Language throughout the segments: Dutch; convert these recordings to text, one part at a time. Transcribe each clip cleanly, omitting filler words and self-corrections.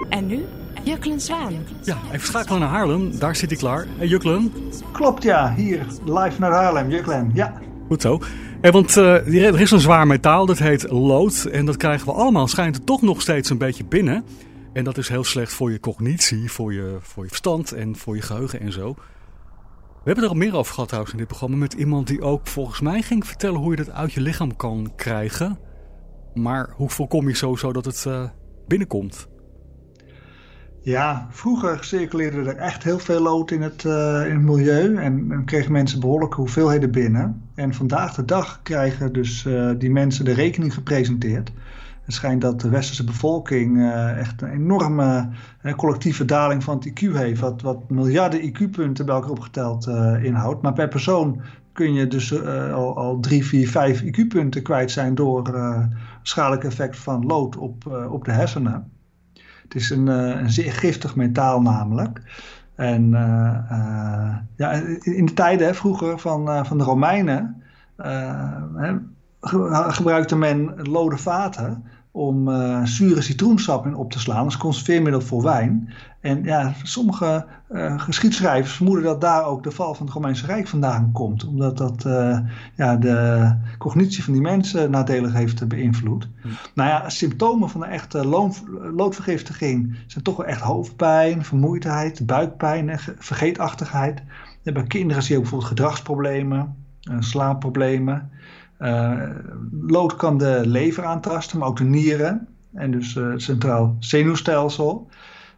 En nu Juklen Zwaan. Ja, even schakelen naar Haarlem. Daar zit hij klaar. Hey, Juklen. Klopt, ja. Hier, live naar Haarlem. Juklen, ja. Goed zo. Hey, want er is een zwaar metaal, dat heet lood. En dat krijgen we allemaal, schijnt het toch nog steeds een beetje binnen. En dat is heel slecht voor je cognitie, voor je verstand en voor je geheugen en zo. We hebben er al meer over gehad trouwens in dit programma. Met iemand die ook volgens mij ging vertellen hoe je dat uit je lichaam kan krijgen. Maar hoe voorkom je sowieso dat het binnenkomt? Ja, vroeger circuleerde er echt heel veel lood in het milieu en kregen mensen behoorlijke hoeveelheden binnen. En vandaag de dag krijgen dus die mensen de rekening gepresenteerd. Het schijnt dat de westerse bevolking echt een enorme collectieve daling van het IQ heeft, wat miljarden IQ-punten bij elkaar opgeteld inhoudt. Maar per persoon kun je dus al 3, 4, 5 IQ-punten kwijt zijn door schadelijk effect van lood op de hersenen. Het is een zeer giftig metaal namelijk. En in de tijden vroeger van de Romeinen gebruikte men lode vaten om zure citroensap in op te slaan als conserveermiddel voor wijn. En ja, sommige geschiedschrijvers vermoeden dat daar ook de val van het Romeinse Rijk vandaan komt. Omdat dat de cognitie van die mensen nadelig heeft beïnvloed. Nou ja, symptomen van een echte loodvergiftiging zijn toch wel echt hoofdpijn, vermoeidheid, buikpijn en vergeetachtigheid. Bij kinderen zie je ook bijvoorbeeld gedragsproblemen, slaapproblemen. Lood kan de lever aantasten, maar ook de nieren en dus het centraal zenuwstelsel.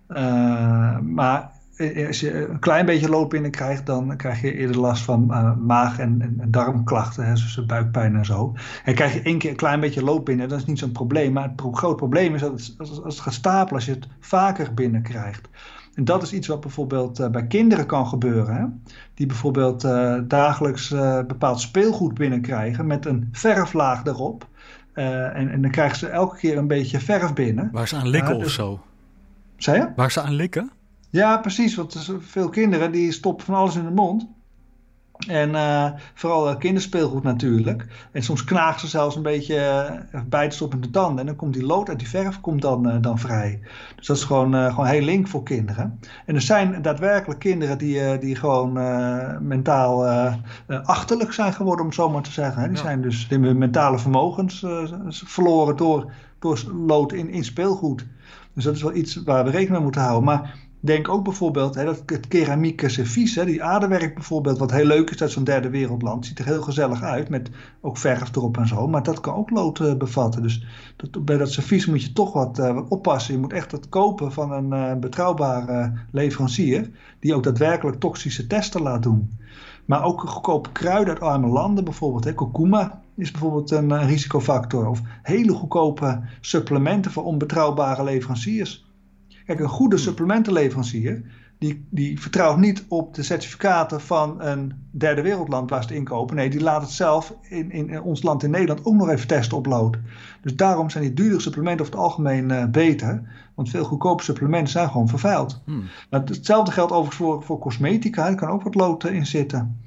Maar als je een klein beetje lood binnenkrijgt, dan krijg je eerder last van maag- en darmklachten, dus buikpijn en zo. En krijg je 1 keer een klein beetje lood binnen, dat is niet zo'n probleem. Maar het groot probleem is dat als het gaat stapelen, als je het vaker binnenkrijgt. En dat is iets wat bijvoorbeeld bij kinderen kan gebeuren. Hè? Die bijvoorbeeld dagelijks bepaald speelgoed binnenkrijgen met een verflaag erop. En dan krijgen ze elke keer een beetje verf binnen. Waar ze aan likken of zo. Zei je? Waar ze aan likken? Ja, precies. Want veel kinderen die stoppen van alles in de mond. En vooral kinderspeelgoed natuurlijk. En soms knagen ze zelfs een beetje, bijten ze op in de tanden. En dan komt die lood uit die verf dan vrij. Dus dat is gewoon heel link voor kinderen. En er zijn daadwerkelijk kinderen die gewoon mentaal achterlijk zijn geworden, om het zo maar te zeggen. Hè. Die zijn dus de mentale vermogens verloren door lood in speelgoed. Dus dat is wel iets waar we rekening mee moeten houden. Maar denk ook bijvoorbeeld dat het keramieke servies, die aardewerk bijvoorbeeld, wat heel leuk is uit zo'n derde wereldland, ziet er heel gezellig uit met ook verf erop en zo, maar dat kan ook lood bevatten. Dus bij dat servies moet je toch wat oppassen. Je moet echt het kopen van een betrouwbare leverancier die ook daadwerkelijk toxische testen laat doen. Maar ook goedkope kruiden uit arme landen bijvoorbeeld. Kurkuma is bijvoorbeeld een risicofactor. Of hele goedkope supplementen voor onbetrouwbare leveranciers. Kijk, een goede supplementenleverancier die vertrouwt niet op de certificaten van een derde wereldland waar ze het inkopen. Nee, die laat het zelf in ons land in Nederland ook nog even testen op lood. Dus daarom zijn die duurdere supplementen over het algemeen beter. Want veel goedkope supplementen zijn gewoon vervuild. Maar hetzelfde geldt overigens voor cosmetica. Er kan ook wat lood in zitten.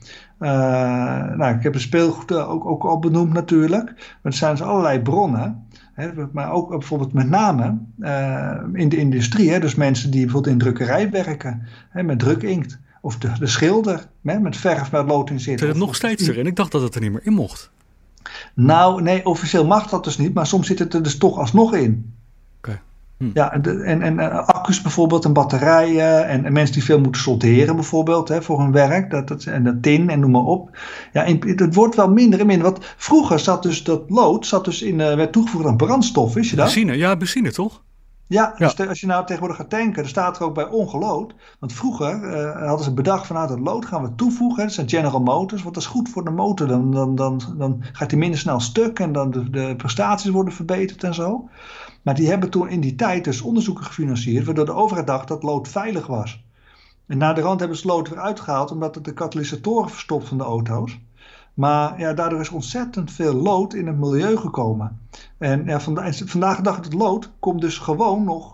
Ik heb de speelgoed ook al benoemd natuurlijk. Maar er zijn dus allerlei bronnen. Maar ook bijvoorbeeld met name in de industrie. Dus mensen die bijvoorbeeld in drukkerij werken. Met drukinkt. Of de schilder met verf waar lood in zit. Zit het nog steeds erin? Ik dacht dat het er niet meer in mocht. Nou, nee, officieel mag dat dus niet. Maar soms zit het er dus toch alsnog in. Ja, en accu's bijvoorbeeld en batterijen en mensen die veel moeten solderen bijvoorbeeld voor hun werk. En dat tin en noem maar op. Ja, het wordt wel minder en minder. Want vroeger zat dus dat lood werd toegevoegd aan brandstof, wist je dat? Benzine toch? Ja, dus als je nou tegenwoordig gaat tanken, dan staat er ook bij ongelood. Want vroeger hadden ze bedacht vanuit het lood gaan we toevoegen. Dat zijn General Motors, want dat is goed voor de motor. Dan gaat die minder snel stuk en dan de prestaties worden verbeterd en zo. Maar die hebben toen in die tijd dus onderzoeken gefinancierd, waardoor de overheid dacht dat lood veilig was. En na de rand hebben ze lood weer uitgehaald, omdat het de katalysatoren verstopt van de auto's. Maar ja, daardoor is ontzettend veel lood in het milieu gekomen. En ja, vandaag de dag het lood komt dus gewoon nog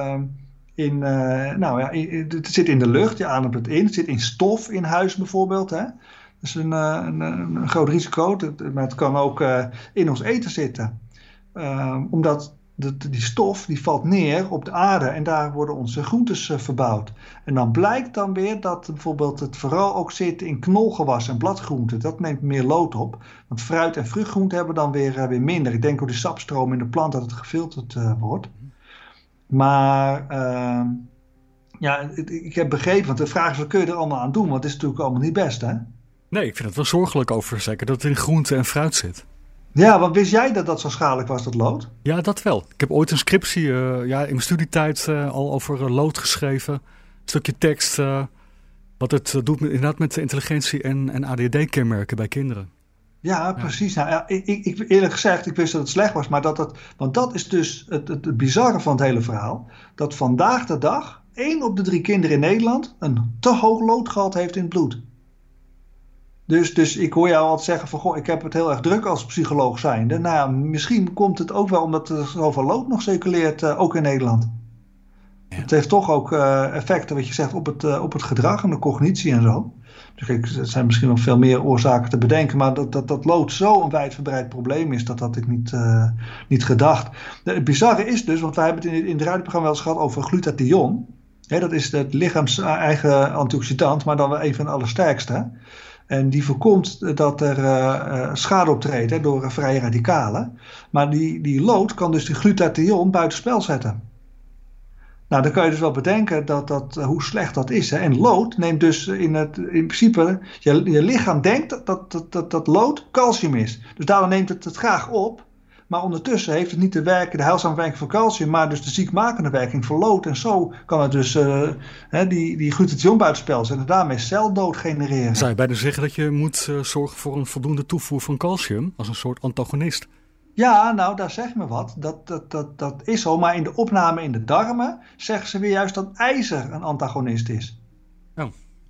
het zit in de lucht, je ademt het in. Het zit in stof in huis bijvoorbeeld. Hè. Dat is een groot risico, maar het kan ook in ons eten zitten. Omdat die stof die valt neer op de aarde en daar worden onze groentes verbouwd. En dan blijkt dan weer dat bijvoorbeeld het vooral ook zit in knolgewassen en bladgroenten. Dat neemt meer lood op. Want fruit- en vruchtgroenten hebben dan weer minder. Ik denk door de sapstroom in de plant dat het gefilterd wordt. Maar ik heb begrepen, want de vraag is wat kun je er allemaal aan doen? Want het is natuurlijk allemaal niet best, hè? Nee, ik vind het wel zorgelijk over zeker dat het in groente en fruit zit. Ja, want wist jij dat dat zo schadelijk was, dat lood? Ja, dat wel. Ik heb ooit een scriptie in mijn studietijd al over lood geschreven. Een stukje tekst. Wat het doet inderdaad met de intelligentie en ADHD-kenmerken bij kinderen. Ja, precies. Nou, ja, ik eerlijk gezegd, ik wist dat het slecht was. Maar want dat is dus het bizarre van het hele verhaal. Dat vandaag de dag 1 op de 3 kinderen in Nederland een te hoog loodgehalte heeft in het bloed. Dus ik hoor jou altijd zeggen van, goh, ik heb het heel erg druk als psycholoog zijnde. Nou ja, misschien komt het ook wel omdat er zoveel lood nog circuleert, ook in Nederland. Ja. Het heeft toch ook effecten, wat je zegt, op het gedrag en de cognitie en zo. Dus er zijn misschien nog veel meer oorzaken te bedenken, maar dat lood zo'n wijdverbreid probleem is, dat had ik niet gedacht. Het bizarre is dus, want wij hebben het in het radioprogramma wel eens gehad over glutathion. Dat is het lichaams eigen antioxidant, maar dan wel een van de allersterkste. En die voorkomt dat er schade optreedt door vrije radicalen. Maar die lood kan dus die glutathion buitenspel zetten. Nou, dan kan je dus wel bedenken hoe slecht dat is. Hè? En lood neemt dus in principe... Je lichaam denkt dat lood calcium is. Dus daarom neemt het graag op. Maar ondertussen heeft het niet de heilzame werking van calcium, maar dus de ziekmakende werking van lood. En zo kan het dus die glutathion buitenspel zetten en daarmee celdood genereren. Zou je bijna zeggen dat je moet zorgen voor een voldoende toevoer van calcium als een soort antagonist? Ja, nou, daar zeg je me wat. Dat is zo, maar in de opname in de darmen zeggen ze weer juist dat ijzer een antagonist is. Oh.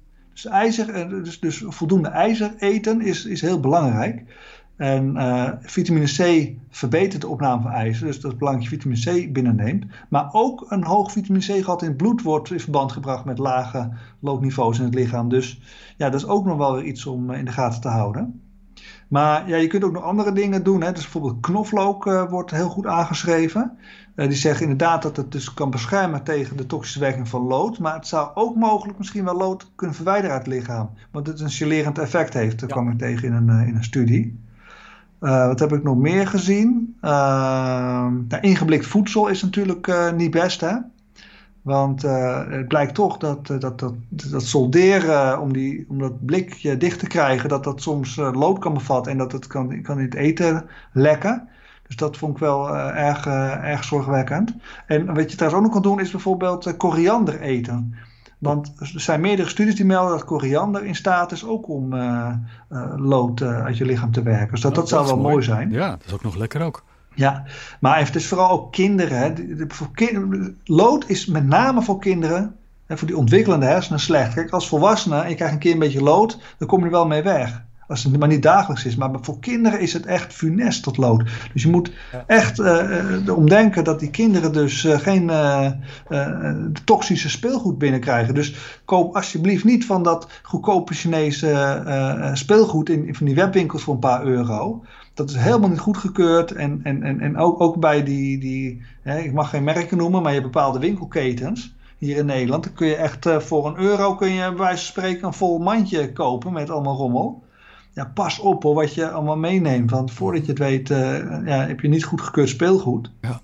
Dus voldoende ijzer eten is heel belangrijk. En vitamine C verbetert de opname van ijzer. Dus dat is belangrijk dat je vitamine C binnenneemt. Maar ook een hoog vitamine C gehalte in het bloed wordt in verband gebracht met lage loodniveaus in het lichaam. Dus ja, dat is ook nog wel weer iets om in de gaten te houden. Maar ja, je kunt ook nog andere dingen doen. Hè. Dus bijvoorbeeld knoflook wordt heel goed aangeschreven. Die zeggen inderdaad dat het dus kan beschermen tegen de toxische werking van lood. Maar het zou ook mogelijk misschien wel lood kunnen verwijderen uit het lichaam. Want het een gelerend effect heeft. Dat kwam ik tegen in een studie. Wat heb ik nog meer gezien? Ingeblikt voedsel is natuurlijk niet best, hè? Want het blijkt toch dat solderen om dat blikje dicht te krijgen, dat soms lood kan bevatten en dat het kan in het eten lekken. Dus dat vond ik wel erg zorgwekkend. En wat je trouwens ook nog kan doen is bijvoorbeeld koriander eten. Want er zijn meerdere studies die melden dat koriander in staat is ook om lood uit je lichaam te werken. Dus dat zou wel mooi zijn. Ja, dat is ook nog lekker ook. Ja, maar het is vooral ook kinderen. Hè. Lood is met name voor kinderen, voor die ontwikkelende hersenen slecht. Kijk, als volwassene en je krijgt een keer een beetje lood, dan kom je er wel mee weg. Als het maar niet dagelijks is. Maar voor kinderen is het echt funest tot lood. Dus je moet echt omdenken dat die kinderen dus geen toxische speelgoed binnenkrijgen. Dus koop alsjeblieft niet van dat goedkope Chinese speelgoed van die webwinkels voor een paar euro. Dat is helemaal niet goedgekeurd. En ook bij ik mag geen merken noemen, maar je hebt bepaalde winkelketens hier in Nederland. Dan kun je echt voor €1 kun je bij wijze van spreken een vol mandje kopen met allemaal rommel. Ja, pas op hoor, wat je allemaal meeneemt. Want voordat je het weet, heb je niet goedgekeurd speelgoed. Ja.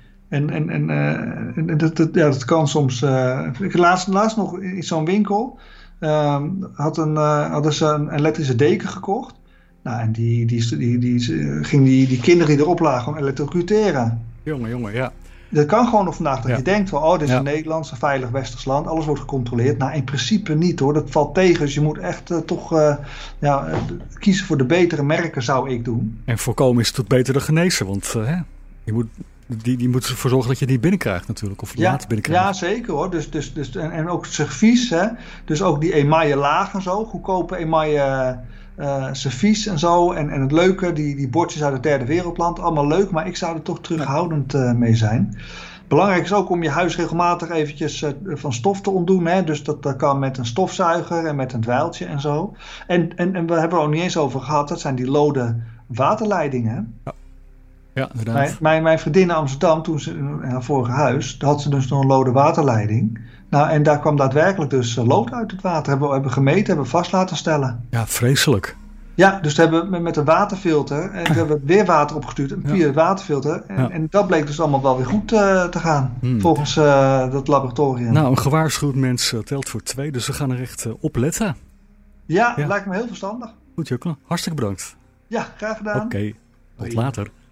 En dat kan soms. Ik laatst nog in zo'n winkel hadden ze een elektrische deken gekocht. Nou, en die ging die kinderen die erop lagen gewoon elektrocuteren. Jongen, ja. Dat kan gewoon nog vandaag. Dat je denkt van, dit is een Nederlands, een veilig westers land. Alles wordt gecontroleerd. Nou, in principe niet hoor. Dat valt tegen. Dus je moet echt kiezen voor de betere merken, zou ik doen. En voorkomen is het beter dan genezen. Want je moet ervoor zorgen dat je die binnenkrijgt natuurlijk. Of later binnenkrijgt. Ja, zeker hoor. Dus, en ook servies. Hè? Dus ook die emaille laag en zo. Goedkope emaille servies en zo. En het leuke, die bordjes uit het derde wereldland. Allemaal leuk, maar ik zou er toch terughoudend mee zijn. Belangrijk is ook om je huis regelmatig eventjes van stof te ontdoen. Hè? Dus dat kan met een stofzuiger en met een dweiltje en zo. En we hebben er ook niet eens over gehad. Dat zijn die lode waterleidingen. Ja. Ja, inderdaad. Mijn vriendin in Amsterdam, toen ze in haar vorige huis, had ze dus nog een lode waterleiding. Nou, en daar kwam daadwerkelijk dus lood uit het water. Hebben gemeten, hebben vast laten stellen. Ja, vreselijk. Ja, dus hebben we met een waterfilter en toen hebben we weer water opgestuurd via het waterfilter. En dat bleek dus allemaal wel weer goed te gaan, volgens dat laboratorium. Nou, een gewaarschuwd mens telt voor 2, dus we gaan er echt op letten. Ja, lijkt me heel verstandig. Goed, Jukla. Hartstikke bedankt. Ja, graag gedaan. Oké, tot later.